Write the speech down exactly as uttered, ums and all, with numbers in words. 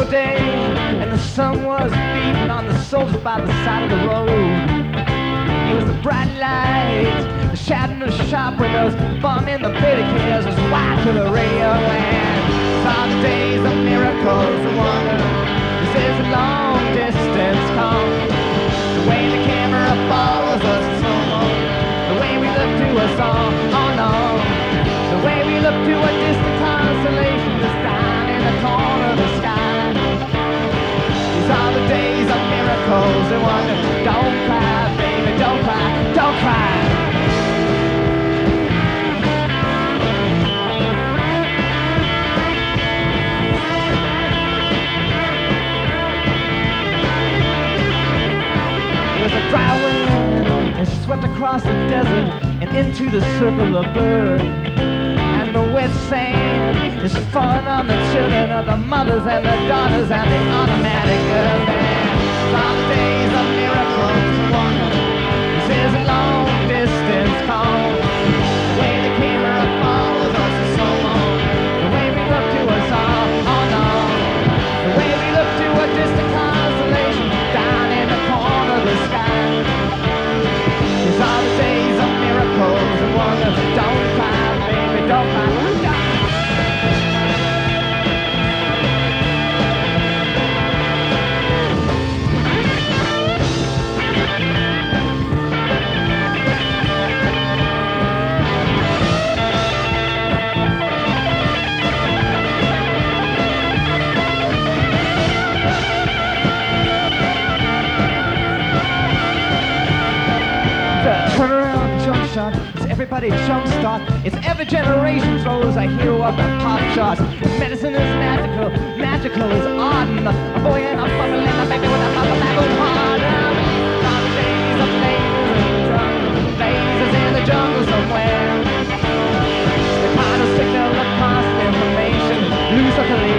day, and the sun was beating on the soldiers by the side of the road. It was the bright lights, the shadow in the shop windows, bombing the barricades, was wide to the radio land. Saw the days of miracles, the wonder. This is a long distance call. The way the camera follows us in slow mo, the way we look to us all, oh no. The way we look to a distant constellation that's down in the corner of the sky. These are the days of miracles and wonder. Don't cry, baby, don't cry, don't cry. It was a dry wind, it swept across the desert and into the circle of birds. And the wet sand is falling on the children of the mothers and the daughters and the automatic gun band. From the days of miracles and wonder, this is a long distance call. The way the camera follows us in slow mo, the way we look to us all, oh no. The way we look to a distant constellation down in the corner of the sky. These are the days of miracles and wonder. Don't cry, baby, don't cry. Turn around, jump shot, it's everybody jump start. It's every generation throws a hero up the pop charts. Medicine is magical, magical is art. A boy and a bubble and a baby with a bubble bagel heart. From the days of lasers in the jungle, lasers in the jungle somewhere. The kind of signal that costs information, lose of the